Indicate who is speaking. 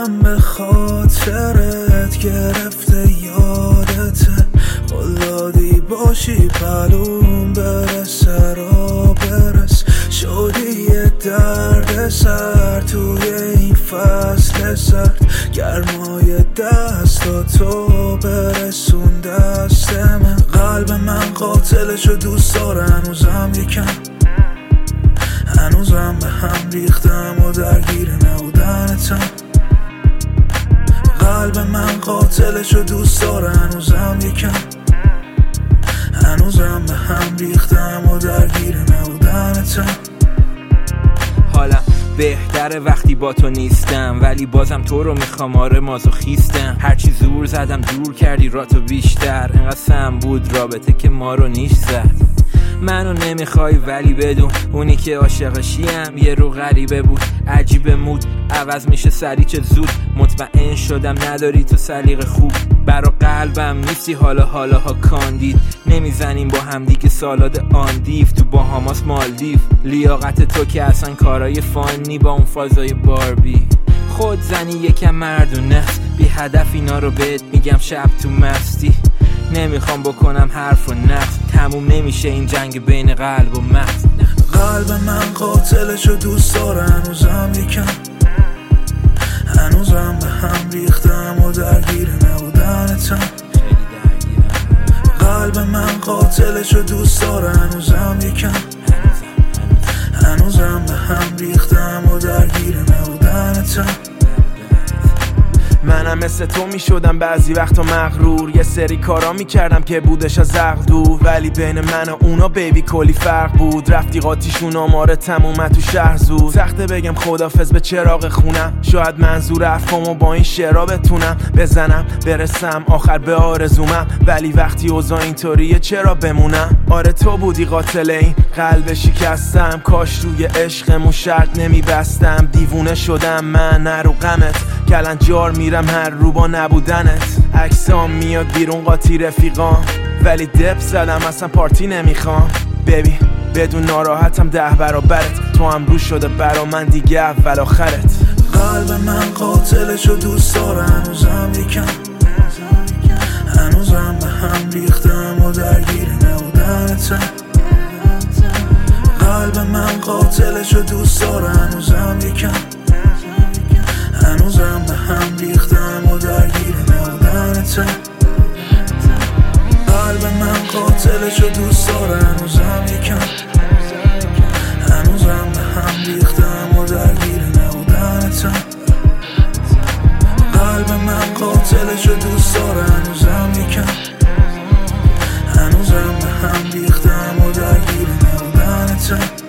Speaker 1: قلبم به خاطرت گرفته یادته، قلادی باشی پلوم برسه را برس، شدی یه درد سر توی این فصل سرد، گرمای دستاتو برسون دست من. قلب من قاتلشو دوست داره هنوزم یکم، هنوزم به هم ریختم و درگیر نبودنتم. قلب من قاتلشو دوست داره هنوزم یکم، هنوزم به هم ریختم و درگیر نبودنتم.
Speaker 2: حالم بهتره وقتی با تو نیستم، ولی بازم تو رو میخوام، آره مازوخیستم. هرچی زور زدم دور کردی راتو بیشتر، انقدر سم بود رابطه که ما رو نیش زد. منو نمیخوای ولی بدون اونی که عاشقشیم یه رو غریبه بود، عجیب مود عوض میشه سری چه زود. مطمئن شدم نداری تو سلیقه خوب، برا قلبم نیستی حالاها کاندید. نمیزنیم با همدیگه سالاد آندیف تو باهاماس مالدیف. لیاقت تو که اصلا کارای فانی با اون فازای باربی. خود زنی یکم مردونه است، بی هدف اینا رو بهت میگم شب تو مستی. نمیخوام بکنم حرف و نقص، تموم نمیشه این جنگ بین قلب و مغز.
Speaker 1: قلب من قاتلشو دوست داره هنوزم یکم، هنوزم به هم ریختم و درگیر نبودنتم. قلب من قاتلشو دوست داره هنوزم یکم، هنوزم به هم ریختم و درگیر نبودنتم.
Speaker 3: منم مثل تو میشدم بعضی وقتا مغرور، یه سری کارا میکردم که بودش از عقل دور، ولی بین من و اونا بیبی کلی فرق بود. رفیقاتیشون آماره تموم تو شهر زود، سخته بگم خدافظ به چراغ خونم. شاید منظور حرفامو با این شعرها بتونم بزنم برسم آخر به آرزومم، ولی وقتی اوضاع اینطوریه چرا بمونم. آره تو بودی قاتل این قلب شکستم، کاش روی عشقمون شرط نمیبستم. دیوونه شدم من نرو غمت، کلنجار میرم هر رو با نبودنت. عکسام میاد بیرون قاطی رفیقام، ولی دپ زدم اصلا پارتی نمیخوام. ببین بدون ناراحتم 10 برابرت، تو هم رو شده برا من دیگه اول آخرت.
Speaker 1: قلب من قاتلشو دوست داره هنوزم یکم، هنوزم به هم ریختم و درگیر نبودنتم. قلب من قاتلشو دوست داره هنوزم یکم، هنوزم به هم ریختم و درگیر نبودنتم. قلب من قاتلشو دوست داره هنوزم یکم، هنوزم به هم ریختم و درگیر نبودنتم. قلب من قاتلشو دوست داره هنوزم یکم، هنوزم به هم ریختم و درگیر نبودنتم.